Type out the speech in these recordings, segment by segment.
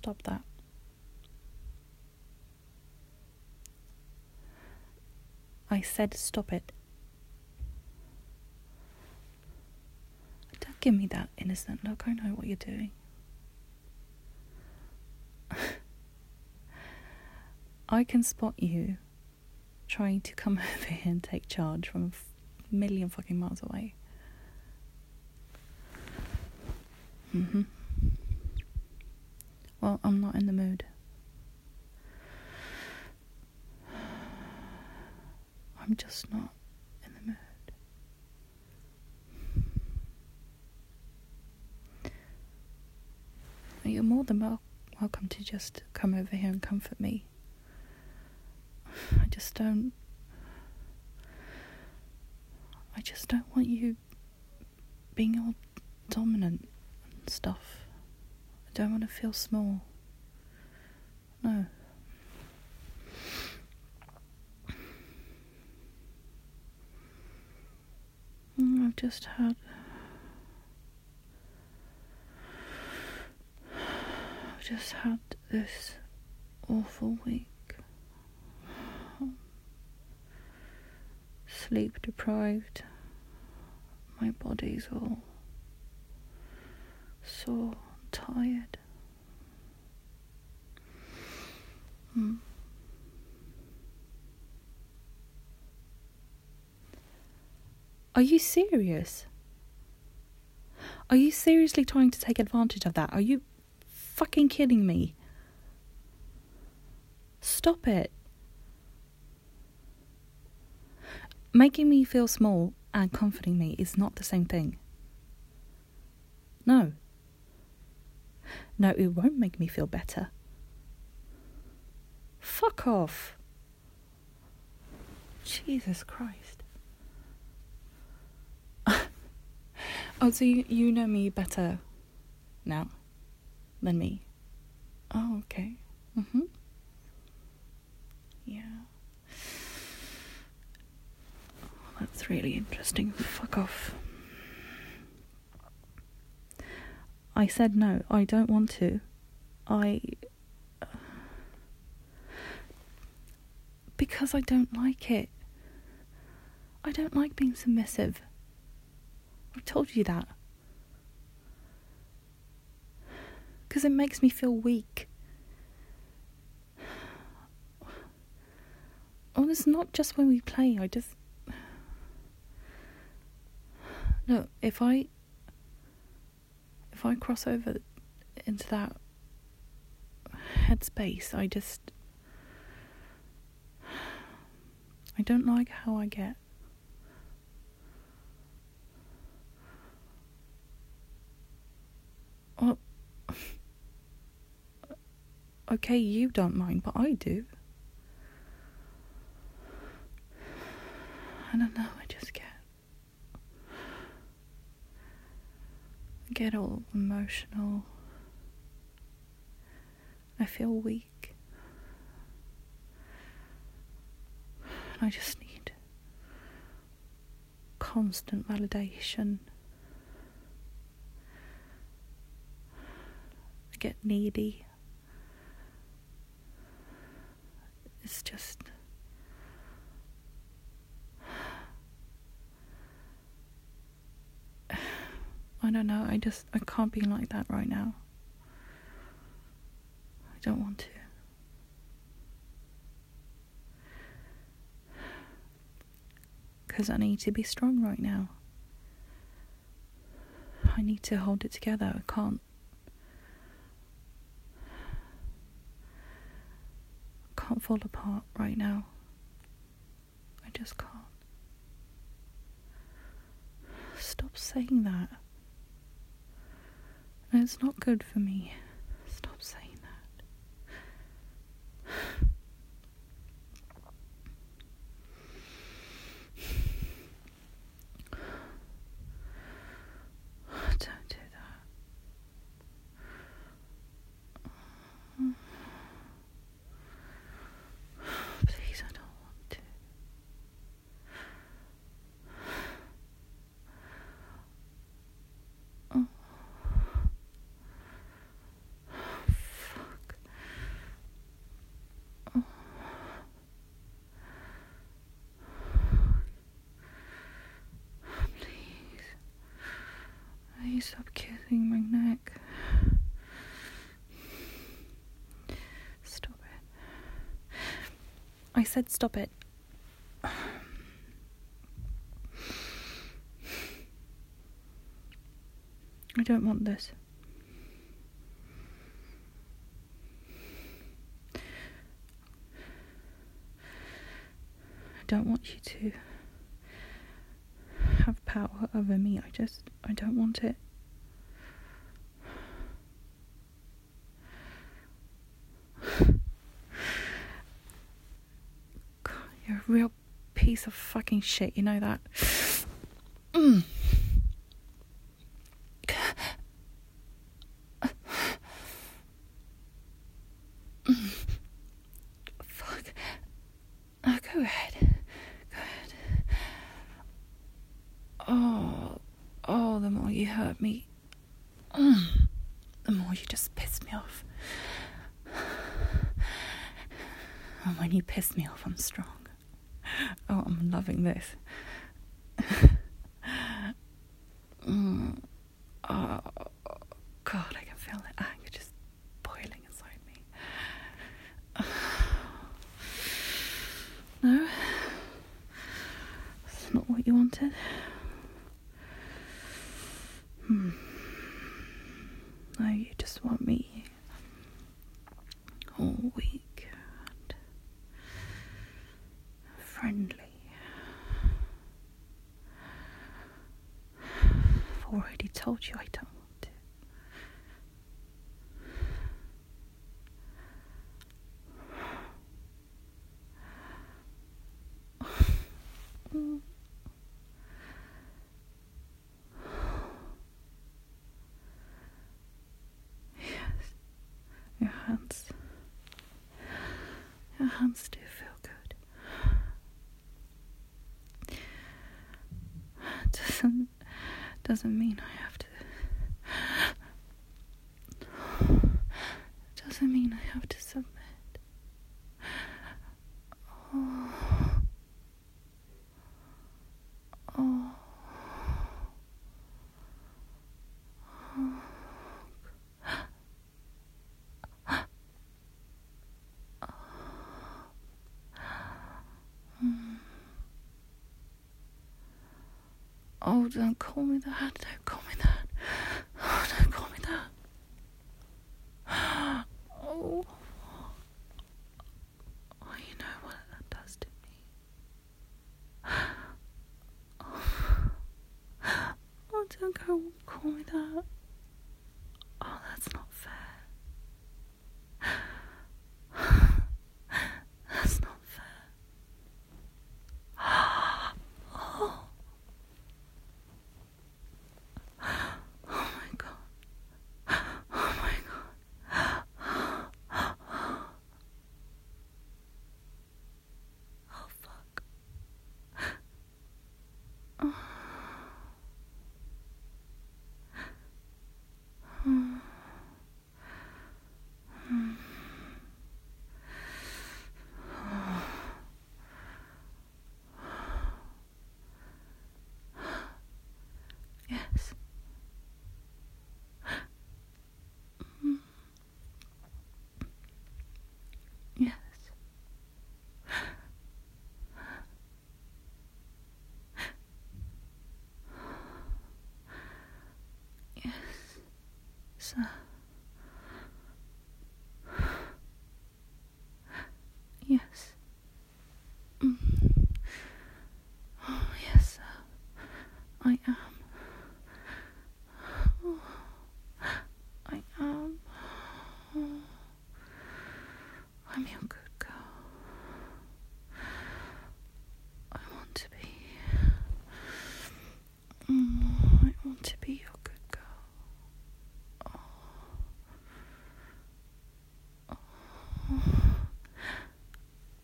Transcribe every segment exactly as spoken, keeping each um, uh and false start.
Stop that. I said stop it. Don't give me that innocent look. I know what you're doing. I can spot you trying to come over here and take charge from a f- million fucking miles away. Mm-hmm. Well, I'm not in the mood. I'm just not in the mood. You're more than wel- welcome to just come over here and comfort me. I just don't... I just don't want you being all dominant and stuff. I don't want to feel small. No. I've just had... I've just had this awful week. Sleep deprived. My body's all sore, tired. Hmm. Are you serious? Are you seriously trying to take advantage of that? Are you fucking kidding me? Stop it. Making me feel small and comforting me is not the same thing. No. No, it won't make me feel better. Fuck off. Jesus Christ. Oh, so you, you know me better now than me? Oh, okay. Mm-hmm. Yeah. That's really interesting. Fuck off. I said no, I don't want to. I... Because I don't like it. I don't like being submissive. I've told you that. Because it makes me feel weak. Oh, it's not just when we play. I just... No, if I... If I cross over into that headspace, I just... I don't like how I get. Well, okay, you don't mind, but I do. I don't know, I just get... I get all emotional. I feel weak. I just need constant validation. I get needy. It's just... I don't know, I just, I can't be like that right now. I don't want to. Because I need to be strong right now. I need to hold it together, I can't. I can't fall apart right now. I just can't. Stop saying that. No, it's not good for me. Stop saying that. Don't do that. Please, I don't want to. Oh. I said stop it. I don't want this. I don't want you to have power over me. I just, I don't want it. God, you're a real piece of fucking shit, you know that? Mm. Fuck. Oh, go ahead. Go ahead. Oh, oh, the more you hurt me, mm, the more you just piss me off. And when you piss me off, I'm strong. Oh, I'm loving this. mm. Oh, God, I can feel the anger just boiling inside me. No? That's not what you wanted? Hmm. No, you just want me all weak and friendly. I've already told you I don't want to. Mm. Yes, your hands, your hands do feel good. Doesn't doesn't mean I have to. Doesn't mean I have to submit. Oh. Oh. Oh, don't call me that. Don't call me that. Oh, don't call me that. Oh. Oh, you know what that does to me. Oh, don't go call me that. Oh, that's not fair. That's not fair. Oh. Oh my God. Oh my God. Oh fuck. Oh. Oh. Hmm. Yes. Mm. Yes. Yes, sir. Yes. Mm. Oh, yes, sir. I am. Oh, I am. Oh, I'm your good girl. I want to be. Mm, I want to be your good girl. Oh. Oh.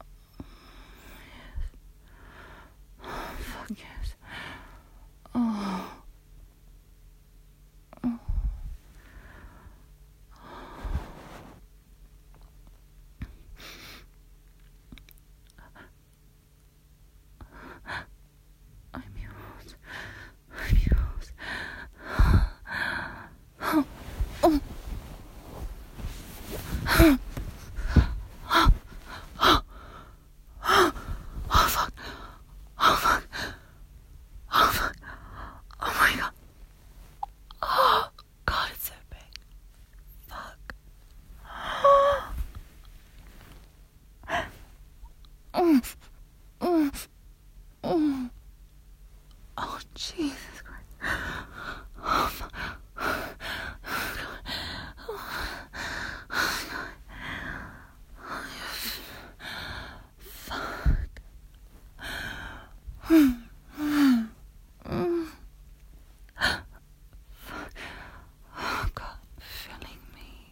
Yes. Oh, fuck yes. Oh. Oh, oh, oh. Oh, Jesus Christ. Oh, fuck. Oh, God. Oh, God. Oh, yes. Fuck. Mm. Mm. Fuck. Oh, God. Filling me.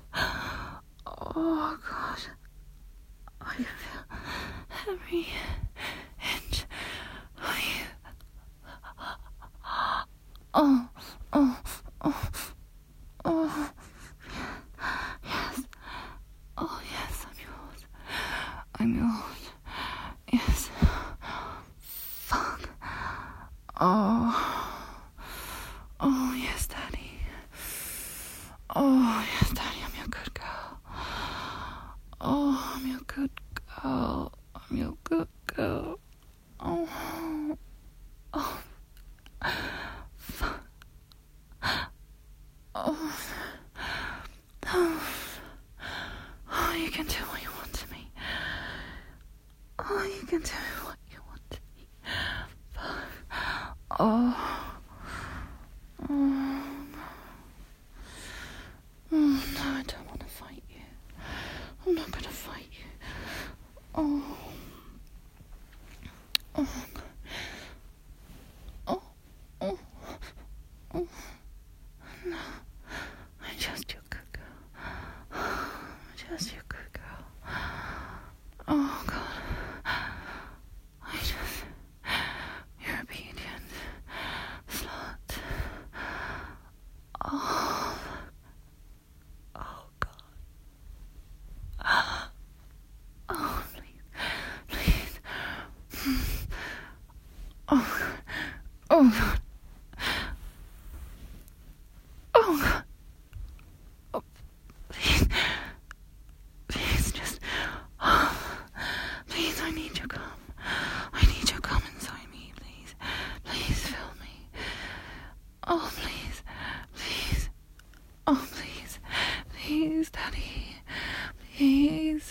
Oh, God. I can feel every inch of you. Oh, oh, oh, oh, yes, oh, yes, I'm yours, I'm yours, yes, fuck, oh, oh, yes, Daddy, oh, yes, Daddy, I'm your good girl, oh, I'm your good girl, I'm your good girl, oh, oh, fuck. Oh. Oh. Oh, you can do what you want to me. Oh, you can do what you want to me. Oh. Oh. Oh, no, I don't want to fight you. I'm not going to fight you. Oh. Oh. Oh. Oh. Oh. No. I'm just your good girl. I'm just your good girl. Oh, God. I just... You're obedient. Slut. Oh. Oh, God. Oh, please. Please. Oh, God. Oh, God. Oh, God. Oh, please. Please, just... Oh, please, I need you to come. I need you to come inside me, please. Please fill me. Oh, please. Please. Oh, please. Please, Daddy. Please.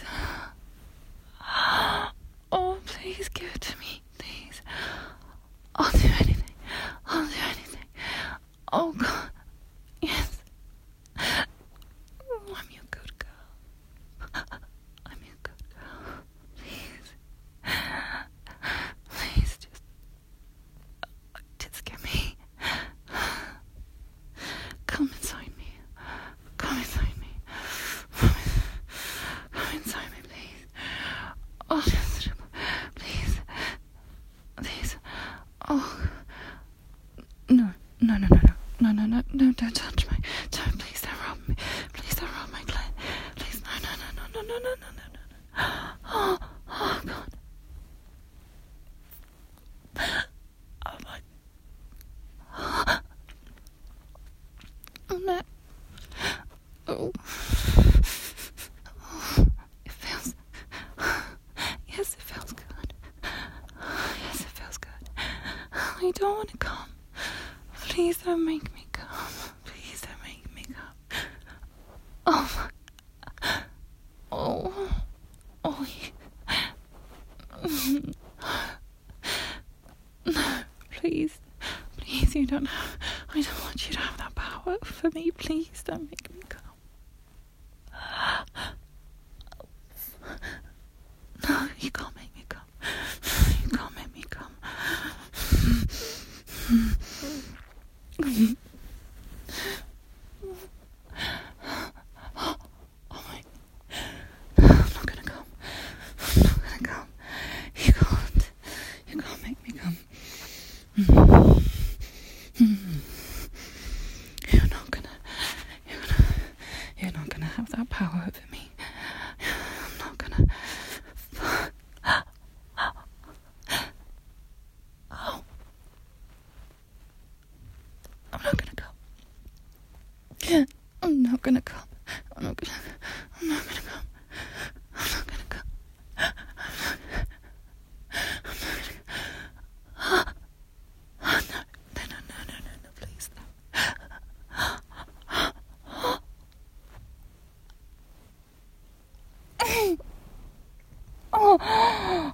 Oh, please give it to me, please. I'll do anything. I'll do anything. Oh, God. Yes. Oh, I'm your good girl. I'm your good girl. Please. Please, just... Just get me. Come inside me. Come inside me. Come inside me, please. Oh, just... Please. Please. Oh. No. No, no, no, no. No, no, no. No, don't touch me. Don't, please don't rub me. Please don't rub my clit. Please, no, no, no, no, no, no, no, no, no, no. Oh, oh, God. Oh, my... Oh, no. Oh. Oh. It feels... Yes, it feels good. Yes, it feels good. I don't want to come. Please don't make me come. Please don't make me come. Oh, my... Oh. Oh, yeah. No, please. Please, you don't have... I don't want you to have that power over me. Please don't make me come. No, you can't make me come. You can't make me come. Oh my... I'm not gonna come. I'm not gonna come. You can't. You can't make me come. You're not gonna... You're gonna... You're not gonna have that power over me. I'm not gonna... Oh. I'm not gonna come. I'm not gonna come. I'm not gonna... I'm not gonna come. I'm not gonna come. I'm not, I'm not gonna... Oh, no. No, no, no, no, no, no, please, no. Oh.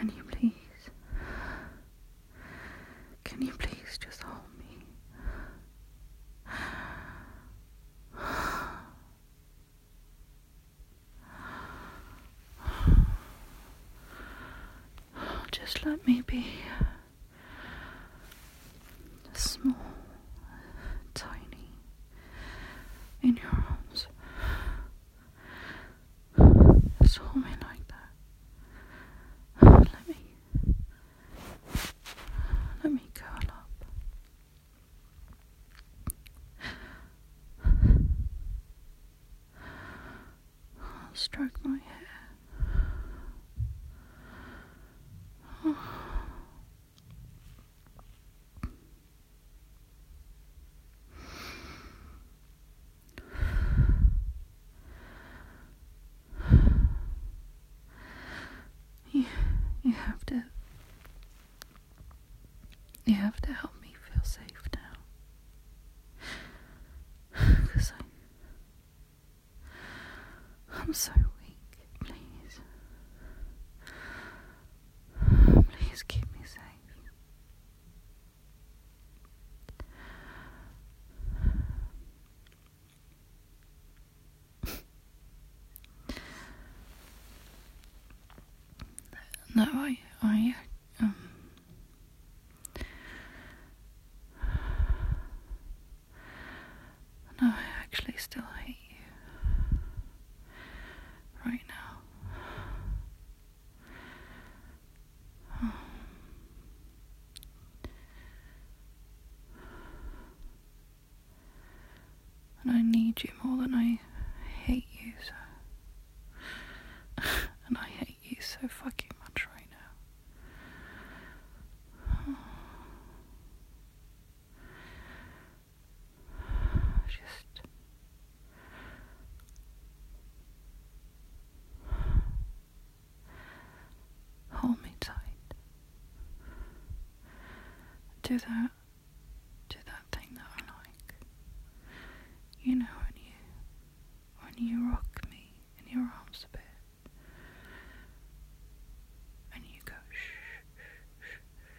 Can you please? Can you please just hold me? Just let me be small, tiny, in your arms. Just hold me like that. Let me, let me curl up. I'll stroke my hair. You, you have to, you have to help me feel safe now. 'Cause I, I'm so weak, please. Please keep me safe. No, I, I, um, no, I actually still hate you. Right now. Oh. And I need you more than I hate you, so. And I hate you so fucking much right now. Just hold me tight. Do that. Do that thing that I like. You know when you when you rock me in your arms a bit. And you go shh, shh,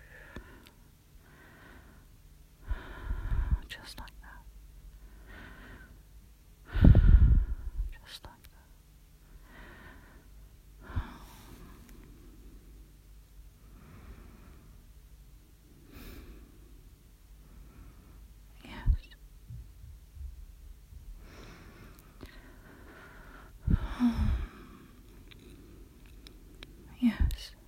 shh. Just like that. Just like that. Yes. Yes.